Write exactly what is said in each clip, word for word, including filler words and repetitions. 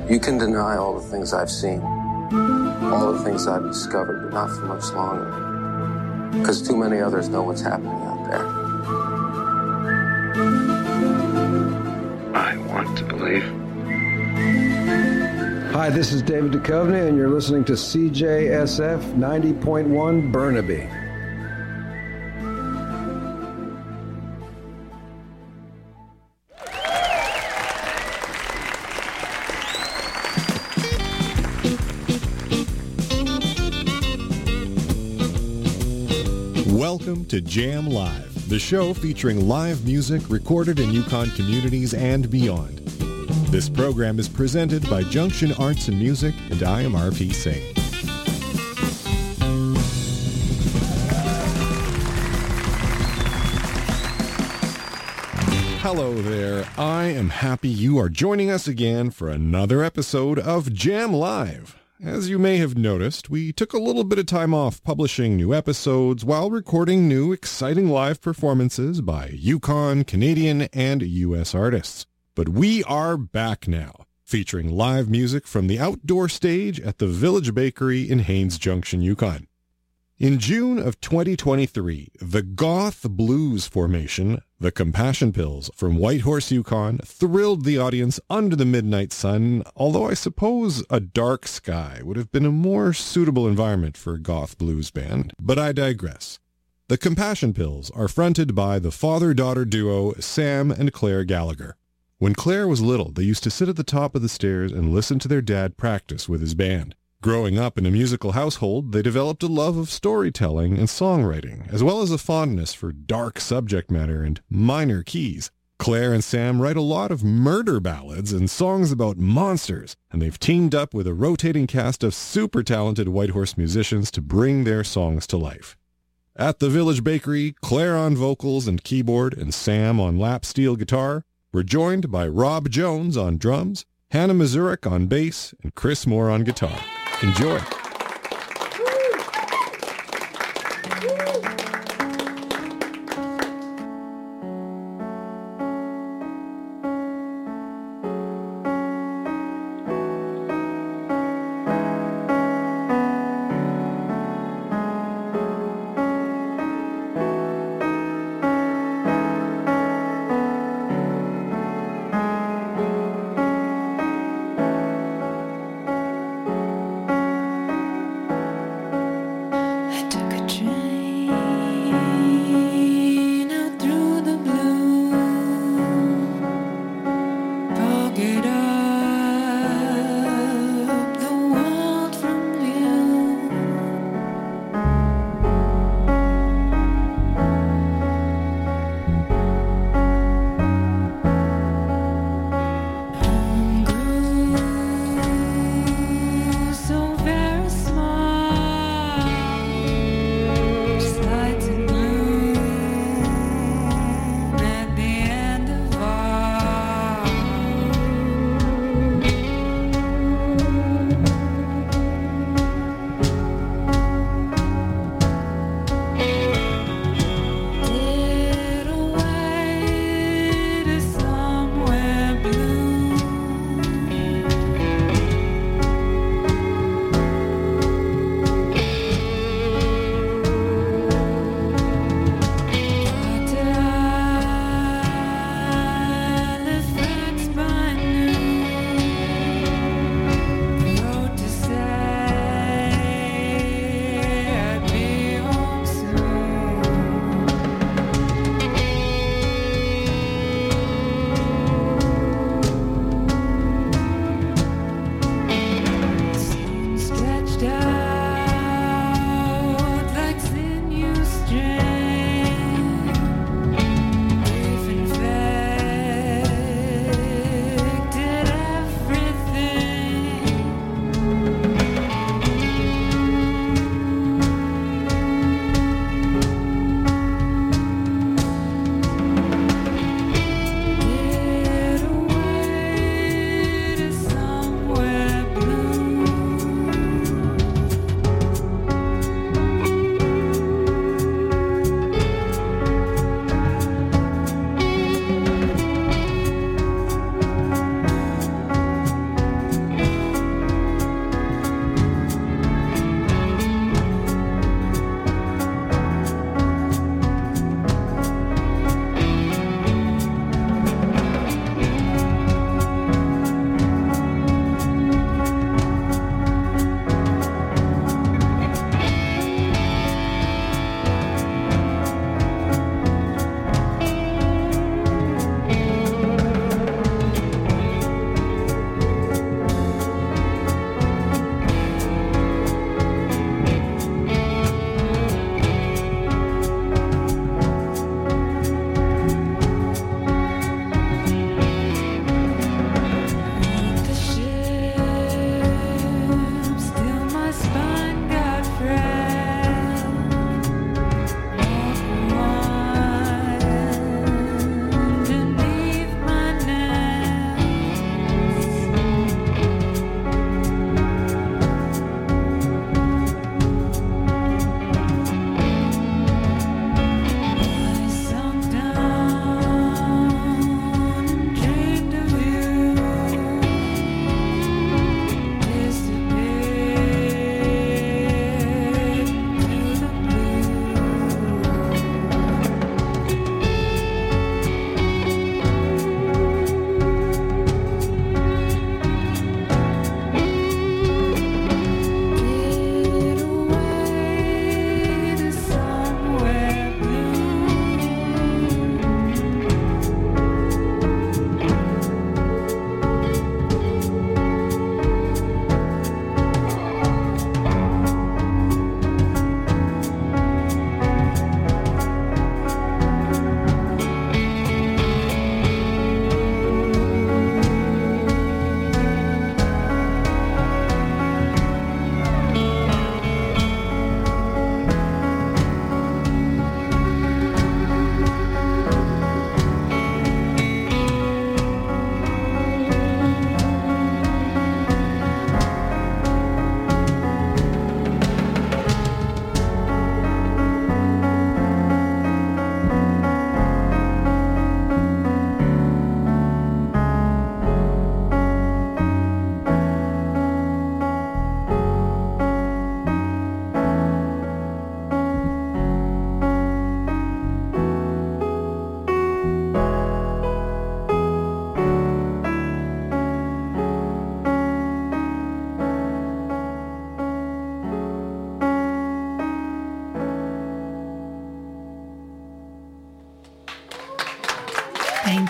You can deny all the things I've seen, all the things I've discovered, but not for much longer. Because too many others know what's happening out there. I want to believe. Hi, this is David Duchovny, and you're listening to C J S F ninety point one Burnaby. Welcome to Jam Live, the show featuring live music recorded in Yukon communities and beyond. This program is presented by Junction Arts and Music, and I am R P Singh. Hello there. I am happy you are joining us again for another episode of Jam Live. As you may have noticed, we took a little bit of time off publishing new episodes while recording new exciting live performances by Yukon, Canadian, and U S artists. But we are back now, featuring live music from the outdoor stage at the Village Bakery in Haines Junction, Yukon. In June of twenty twenty-three, the goth blues formation, the Compassion Pills from Whitehorse, Yukon, thrilled the audience under the midnight sun, although I suppose a dark sky would have been a more suitable environment for a goth blues band. But I digress. The Compassion Pills are fronted by the father-daughter duo Sam and Claire Gallagher. When Claire was little, they used to sit at the top of the stairs and listen to their dad practice with his band. Growing up in a musical household, they developed a love of storytelling and songwriting, as well as a fondness for dark subject matter and minor keys. Claire and Sam write a lot of murder ballads and songs about monsters, and they've teamed up with a rotating cast of super talented Whitehorse musicians to bring their songs to life. At the Village Bakery, Claire on vocals and keyboard and Sam on lap steel guitar, we're joined by Rob Jones on drums, Hannah Mazurek on bass, and Chris Moore on guitar. Enjoy.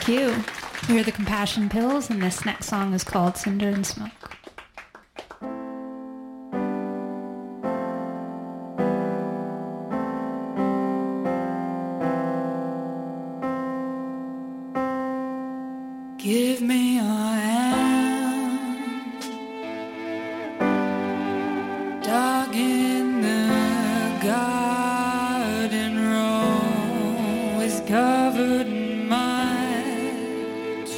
Thank you. We're the Compassion Pills, and this next song is called Cinder and Smoke. Give me your hand, dog in the garden row is covered in mud,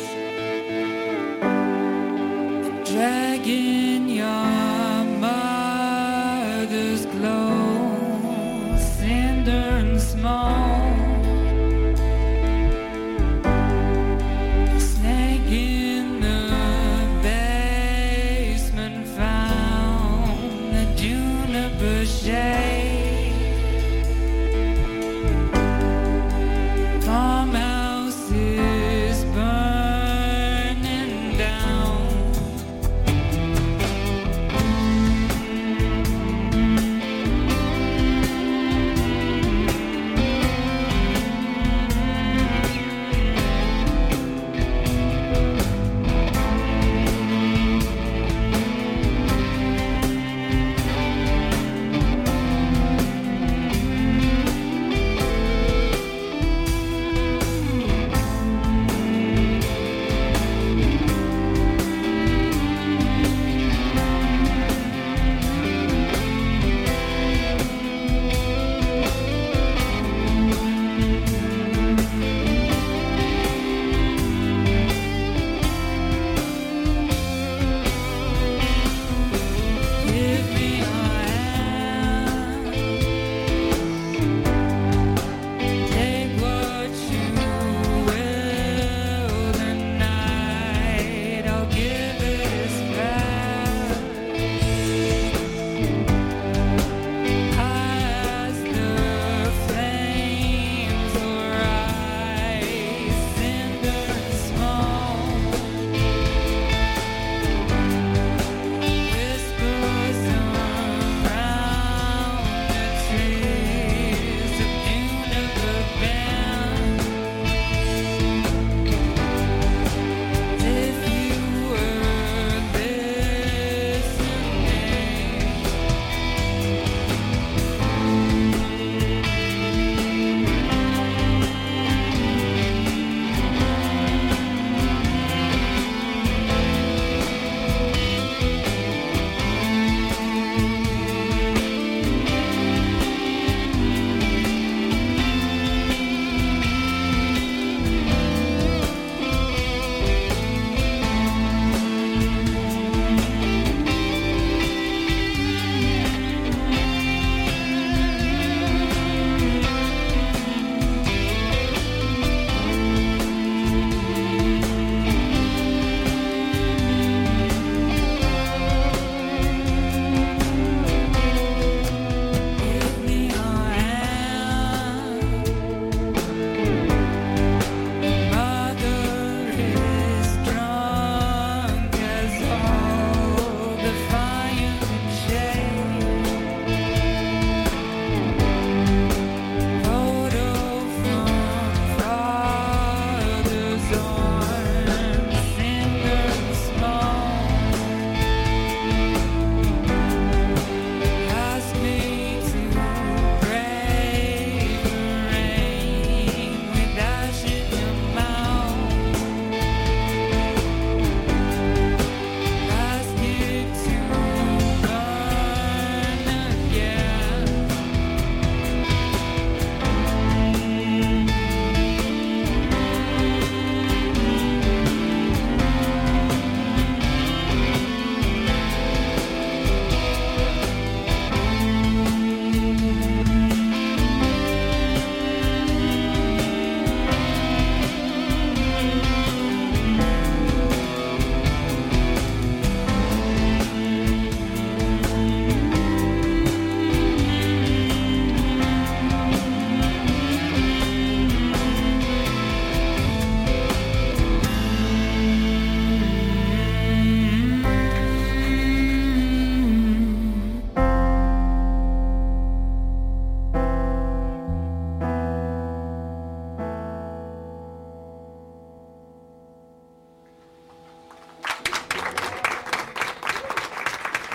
dragging your mother's clothes, cinder and smoke. Farmhouse is burning down.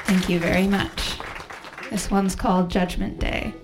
Thank you very much. This one's called Judgment Day.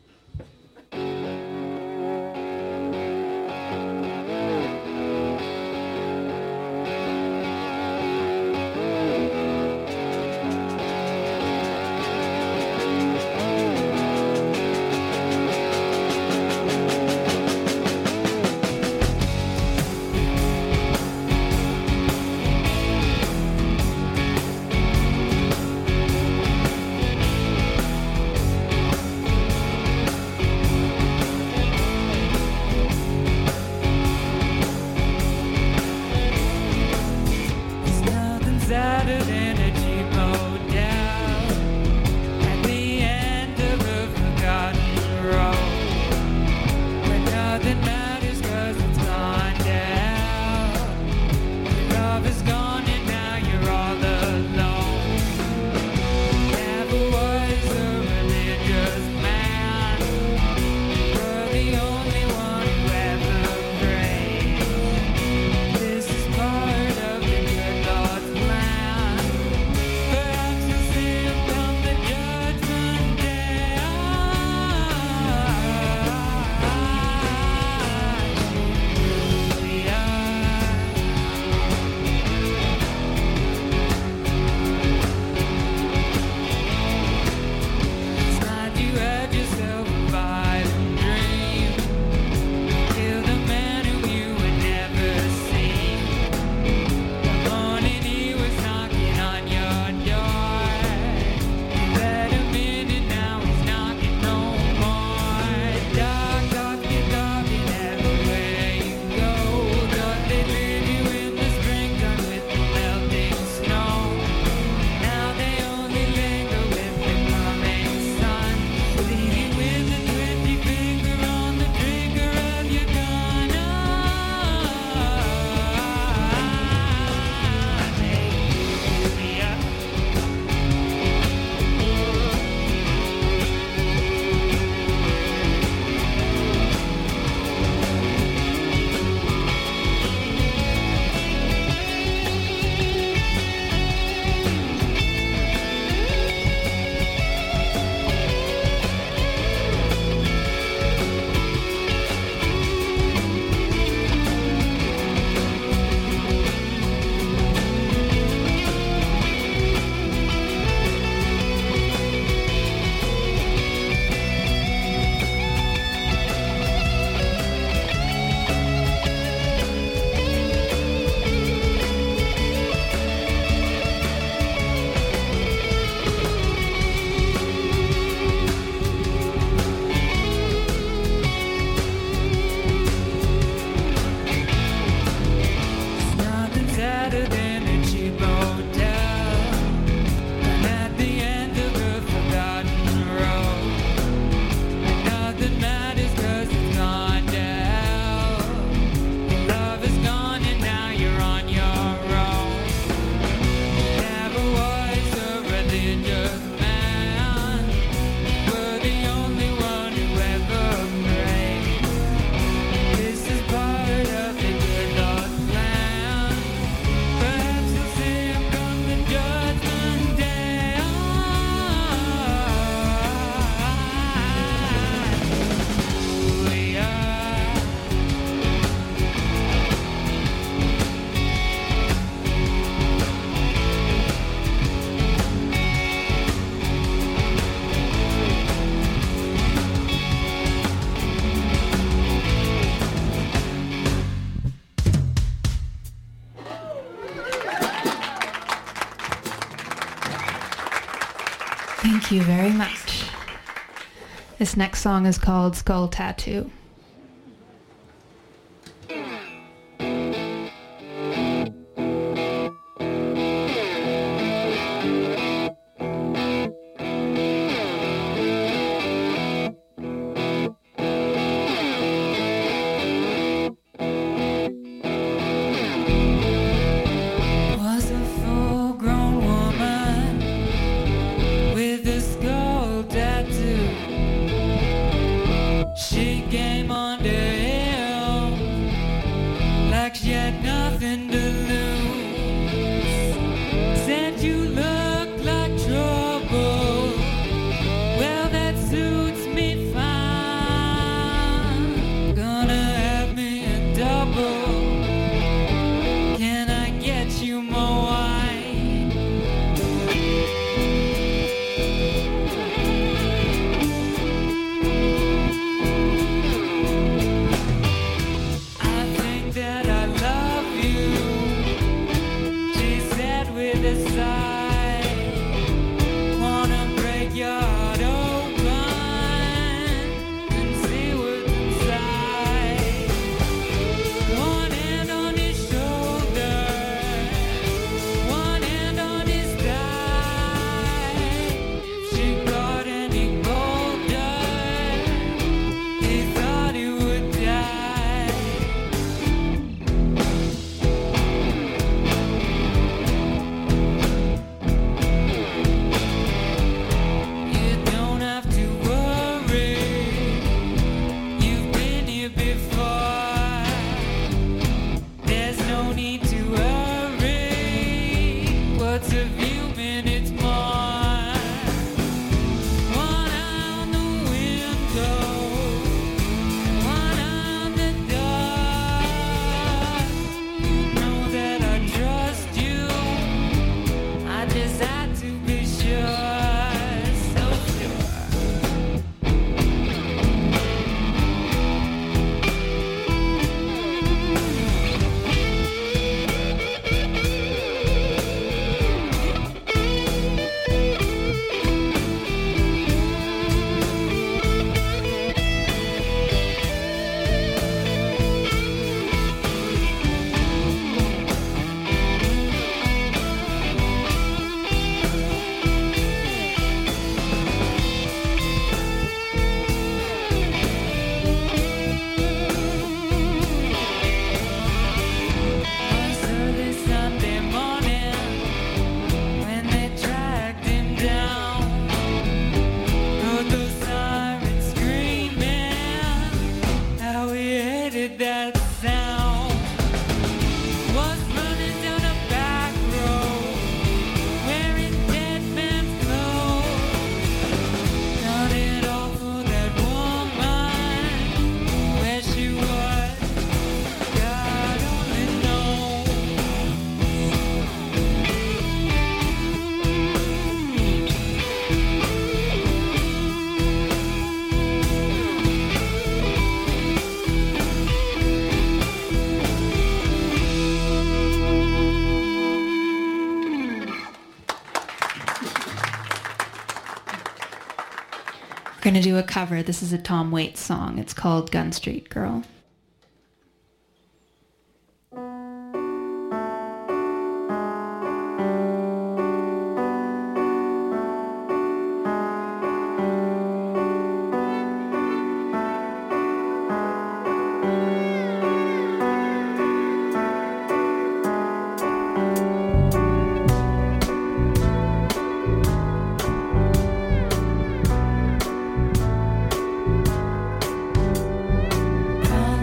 Thank you very much. This next song is called Skull Tattoo. She gave We're going to do a cover. This is a Tom Waits song. It's called Gun Street Girl. Come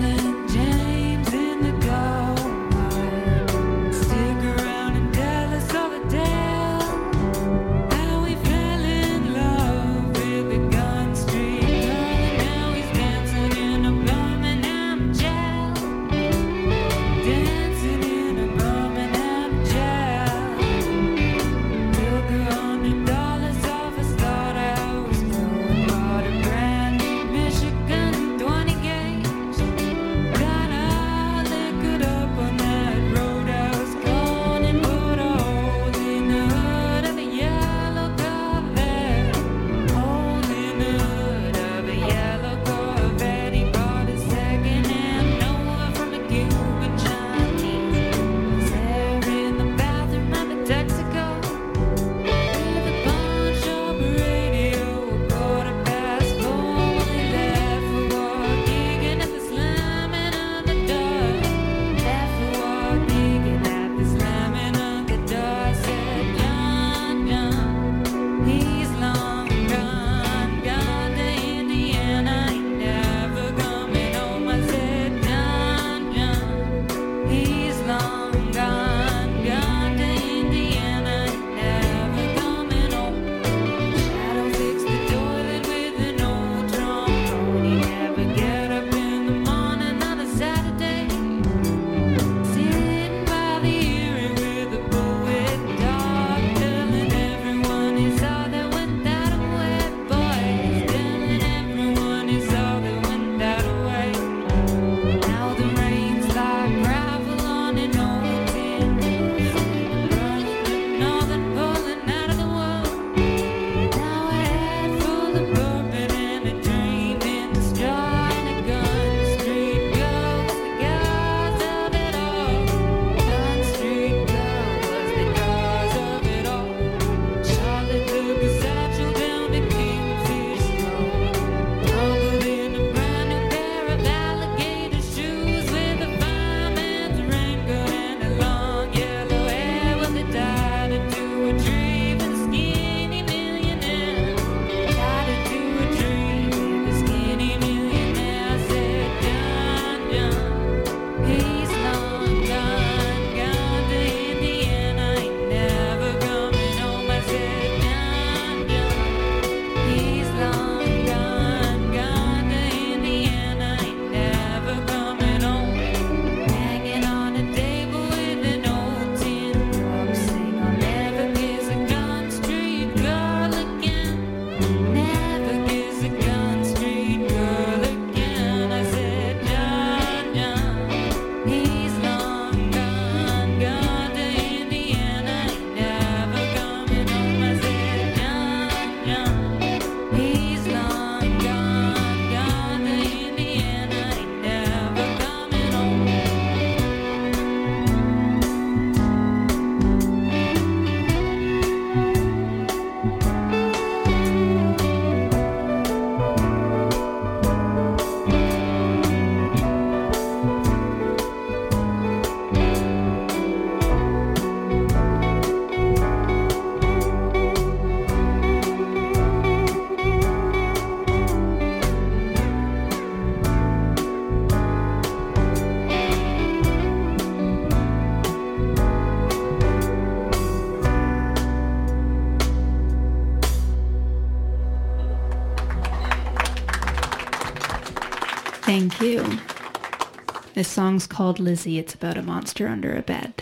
Thank you. This song's called Lizzie. It's about a monster under a bed.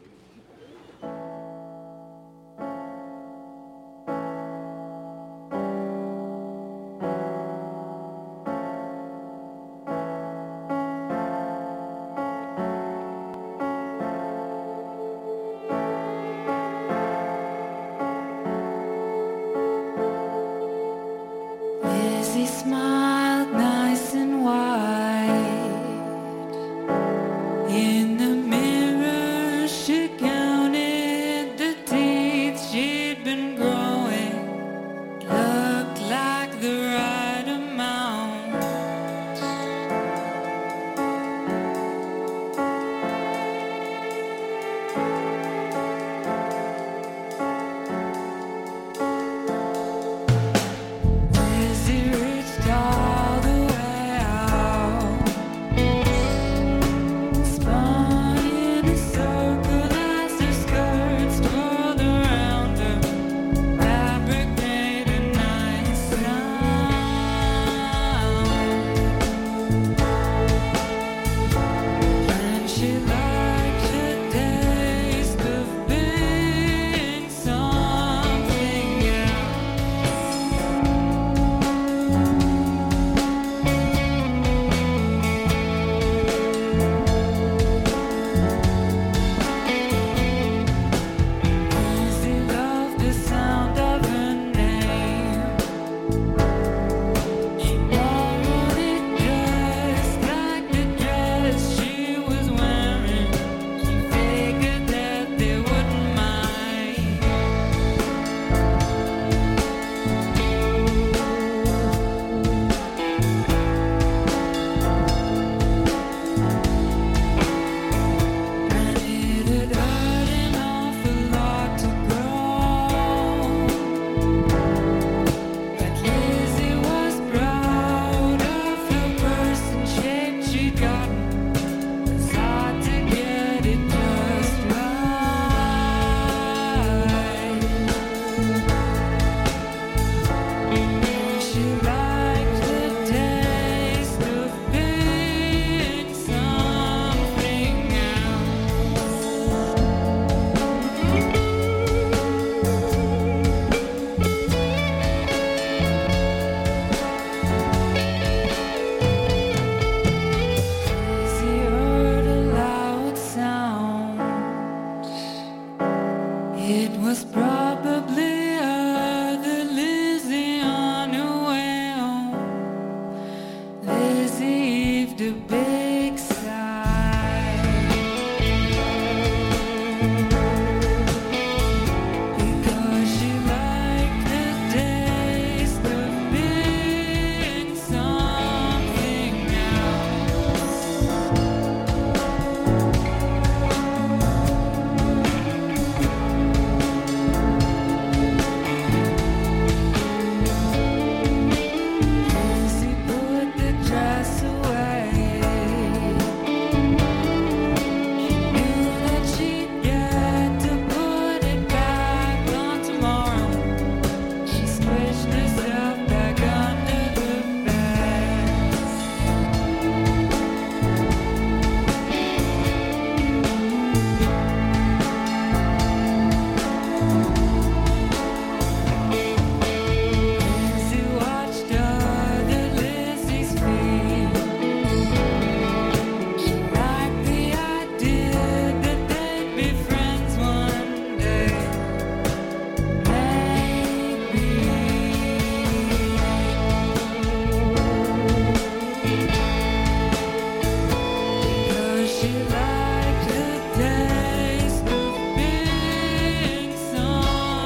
Lizzie smiled nice and wide. In the mirror, she counted the teeth she'd been growing. Looked like the right amount. Lizzie reached all the way out, spun in a circle as her skirts twirled around her. Fabric made a nice sound, and she liked the taste of being something else. Lizzie loved the sound of her name. She borrowed it just like the dress she was wearing. She figured that they wouldn't mind. And it had hurt an awful lot to grow, but Lizzie was proud of the person shape she'd gotten. It's hard to get it just right. And she liked the taste of being something else. Lizzie heard a loud sound. It was probably